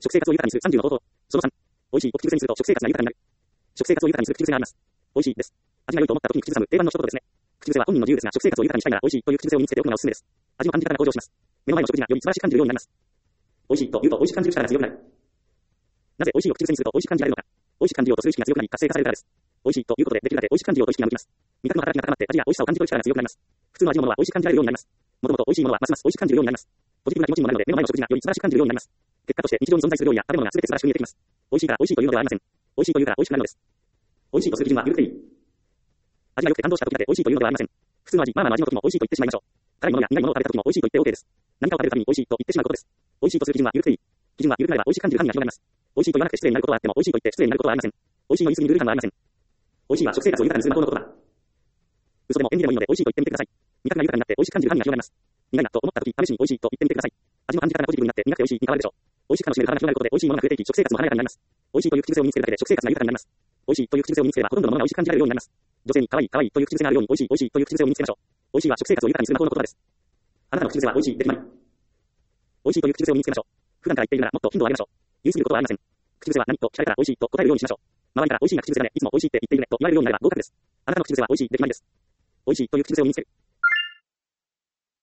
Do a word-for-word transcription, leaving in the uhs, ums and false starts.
食生活を豊かにするさんじゅうの方法。そのさん。美味しいを口癖にすると食生活が豊かになる。食生活を豊かにする口癖があります。美味しいです。味が良いと思った時に口ずさむ定番の一言ですね。口癖は本人の自由ですが、食生活を豊かにしたいなら美味しいという口癖を身につけておくのがおすすめです。味の感じ方が向上します。目の前の食事がより素晴らしく感じるようになります。美味しいと言うと美味しく感じる力が強くなる。なぜ美味しいを口癖にすると美味しく感じられるのか。美味しく感じようとする意識が強くなり活性化されるからです。美味しいということでできるだけ美味しく感じようと意識が向きます。味覚の働きが高まって味や美味しさを感じ取る力が強くなります。普通の味のものは美味しく感じられるようになります。もともと美味しいものはますます美味しく感じるようになります。ポジティブな気持ちにもなるので目の前の食事がより素晴らしく感じるようになります。結果として日常に存在する料理や食べ物が全て素晴らしく見えてきます。美味しいから美味しいというのではありません。美味しいというから美味しくなるのです。美味しいとする基準は緩くていい。味が良くて感動した時だけ美味しいというのではありません。普通の味、まあまあの味の時も美味しいと言ってしまいましょう。辛いものや苦いものを食べた時も美味しいと言って OK です。何かを食べるたびに美味しいと言ってしまうことです。美味しいとする基準は緩くていい。基準は緩くなれば美味しく感じる範囲が広がります。美味しいと言わなくて失礼になることはあっても美味しいと言って失礼になることはありません。美味しいの言い過ぎにルール感はありません。美味しいは食生活を豊かにする魔法の言葉。嘘でも縁起でもいいので美味しいと言ってみてください。味覚が豊かになって美味しく感じる範囲が広がります。苦いなと思った時、試しに美味しいと言ってみてください。味の感じ方がポジティブになって苦くて美味しいに変わるでしょう。美味しく楽しめる幅が広がることで美味しいものが増えていき、食生活も華やかになります。美味しいという口癖を身につけるだけで食生活が豊かになります。美味しいという口癖を身につければほとんどのものが美味しく感じられるようになります。女性に可愛い可愛いという口癖があるように美味しい美味しいという口癖を身につけましょう。美味しいは食生活を豊かにする魔法の言葉です。あなたの口癖は美味しいで決まり。美味しいという口癖を身につけましょう。普段から言っているならもっと頻度を上げましょう。言い過ぎることはありません。口癖は何と聞かれたら美味しいと答えるようにしましょう。周りから美味しいが口癖だね、いつも美味しいって言っているねと言われるようになれば合格です。あなたの口癖は美味しいで決まりです。美味しいという口癖を身につける。